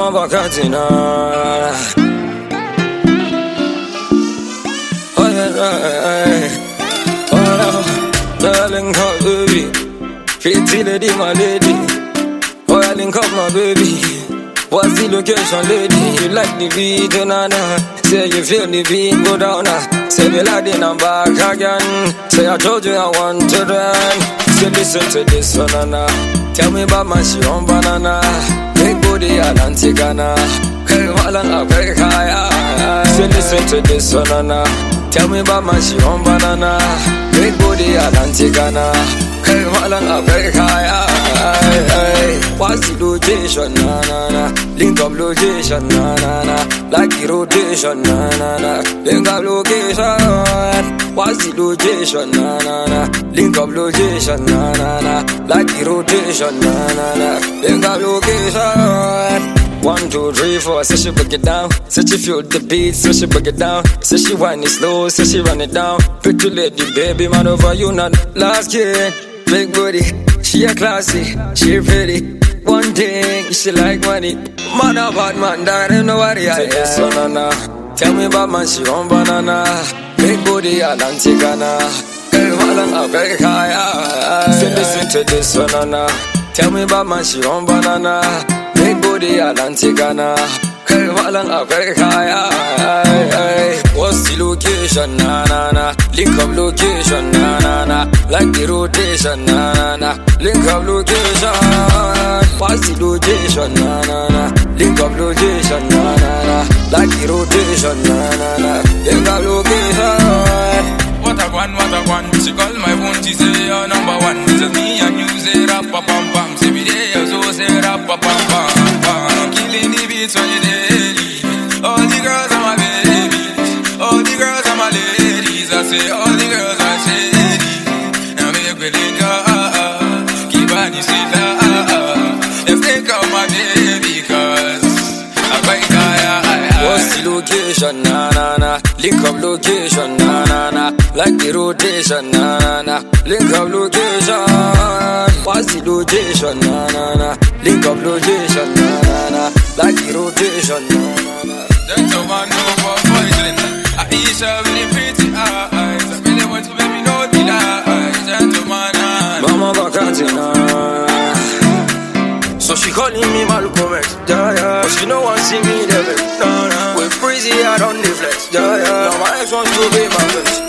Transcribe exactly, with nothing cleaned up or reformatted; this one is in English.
Mama Bakatina. Oh yeah, yeah. Oh, darling, call baby. Pretty lady, my lady. Oh, I link up my baby. What's the location, lady? You like the beat, na na. Say you feel the beat, go down now. Say me like the I'm back again. Say I told you I want to run. Say listen to this one, na na. Tell me about my she on banana. Big booty, Atlanticana. Hey, Malan, I break high. Say listen to this one, na na. Tell me about my she on banana. Big booty, Atlanticana. Hey, Malan, I break high. What's the location, na na na? Link up location, na na na. Like the rotation, na na na. Link up location. What's the location, na na na? Link up location, na na na. Like the rotation, na na na. Link up location. One, two, three, four, so she break it down. So she feel the beat, so she break it down. So she whine it slow, so she run it down. Pretty lady, baby, man over you, not last kid. Big booty, she a classy, she pretty. One thing, she like money. Man a bad man, that ain't nobody I guess, so na na. Tell me about man, she on banana. Big booty, Atlanticana. Girl, Malan, I break high. So listen to this one, na na. Tell me about man, she on banana. Big booty, Atlanticana. Girl, Malan, I break high. What's the location, na na na? Link up location, na na na. Like the rotation, na na na. Link up location. What's the location, na na na? Link up location, na na na. Like the rotation, na na na. Link up location. What a one, what a one. She call my phone, she say you're number one. This is me and you say rap pa pam pam. Say me day you so say rap pa pam pam pam. Killing the beats when you daily. All the girls are my babies. All the girls are my ladies. I say all the girls are shady. Now make me link up. Keep on you say love. Let's take out my baby cause I break high. What's the location, na na na? Link up location, na na na. Like the rotation, na na na. Link up location. What's the location, na na na? Link up location, na na na. Like the rotation, na na na. Gentleman, no for poison. Aisha with the pretty eyes. I really want to make me know the lies. Gentleman, Mama Bakatina. So she calling me Malcolm X, yeah, yeah. But she no want see me there, nah, nah. With Breezy, I don't deflect, yeah, yeah. Now my ex wants to be my friend.